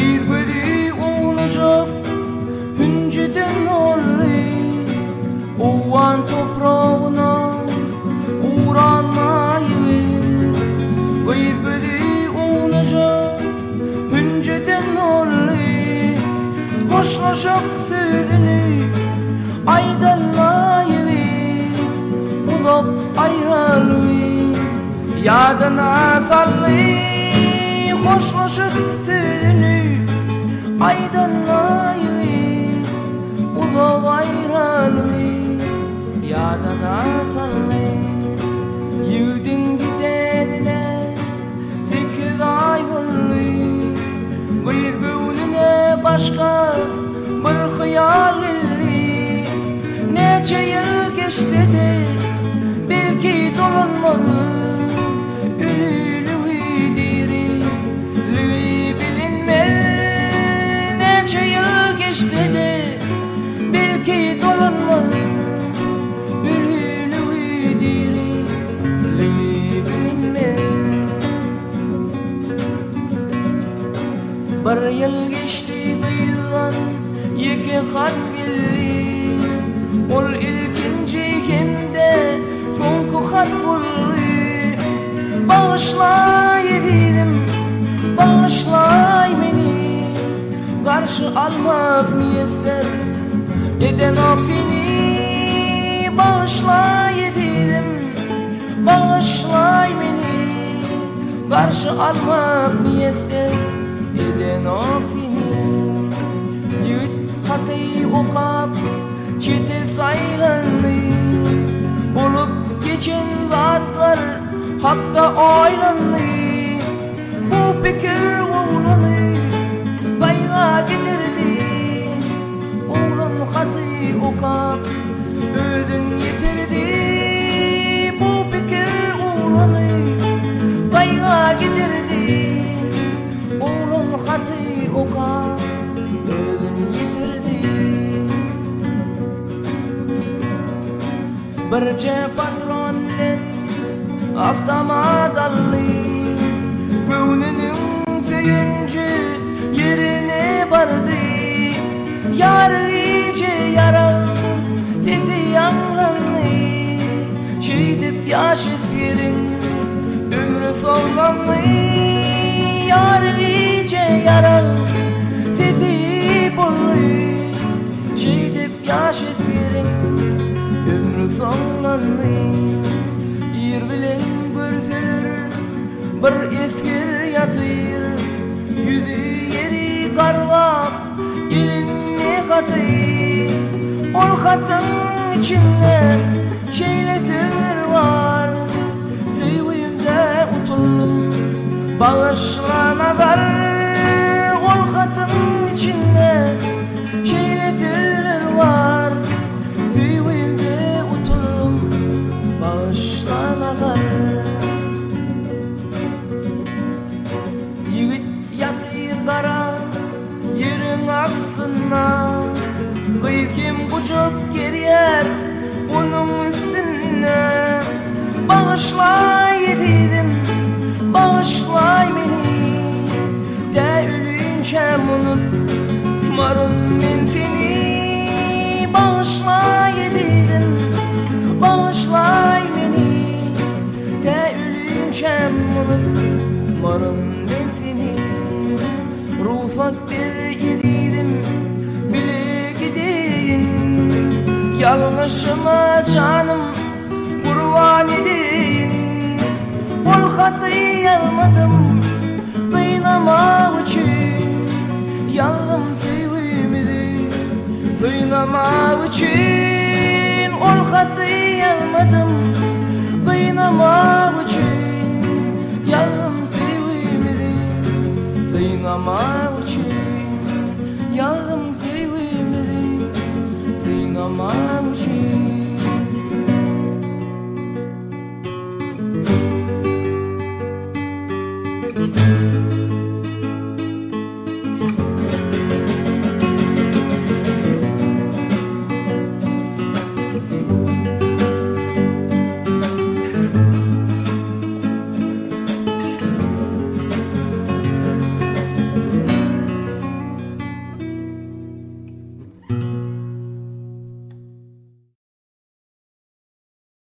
Gidgedi olacak hünceden olli Ovan toprağına uğranmayı Gidgedi olacak hünceden olli Hoşlaşak südünü aydanlayı Ulap ayrılıyı Yadına salli Hoşlaşak südünü aydanlayı Ulap ayrılıyı Yadına salli Yudin gidenine 8 ay olli Gıyırgınine başka bir hayal illi Neçe yıl geçti de belki dolanmalı Ülülü diri lüy bilinmez Neçe yıl geçti de belki dolanmalı Ülülü diri lüy bilinmez Bir yıl geçti duyulan iki hat geldi Ol ilkinci hemde sonku hat buldu Bağışlay dedim, bağışlay beni Karşı almak müyesser eden affini Bağışlay dedim, bağışlay beni Karşı almak müyesser eden affini Yüt hatayı okap çete saylandı Olup geçen zatlar hakta oylandı Bu fikir oğlanı bayğa gelirdi Oğlan hatayı okap ödün yetirdi Bu fikir oğlanı bayğa gelirdi Oğlan hatayı okap ödün yetirdi Birce patronlen avtomat Gönlünün söyünce yerine vardı Yar iyice yara sesi yanlandı Şeydip yaş eskerin ömrü sonlandı Yar iyice yara sesi buldu Şeydip yaş eskerin ömrü sonlandı Yer bilen görseler bir esir yatır Yüzü yeri karvap elinne katır Ol katın içinde şeyle sır var Sevimde utuldum bağışla nazar Ol katın içinde şeyle sır var Sevimde utuldum bağışla nazar Yiğit yatır kara yerin aslına Kıyıkim kucak geriyer onun üstüne Bağışlay dedim, bağışlay beni De ölünce unutmarım ben seni Bağışlay dedim, bağışlay beni De ölünce unutmarım ben seni Ruhsat bir yedim bile gideyim Yanlışıma canım kurban edeyim Ol hatı yazmadım kıynamak için Yandım sevimdi kıynamak için Ol hatı yazmadım kıynamak için Yandım sevimdi kıynamak için Yandım sevimdi kıynamak için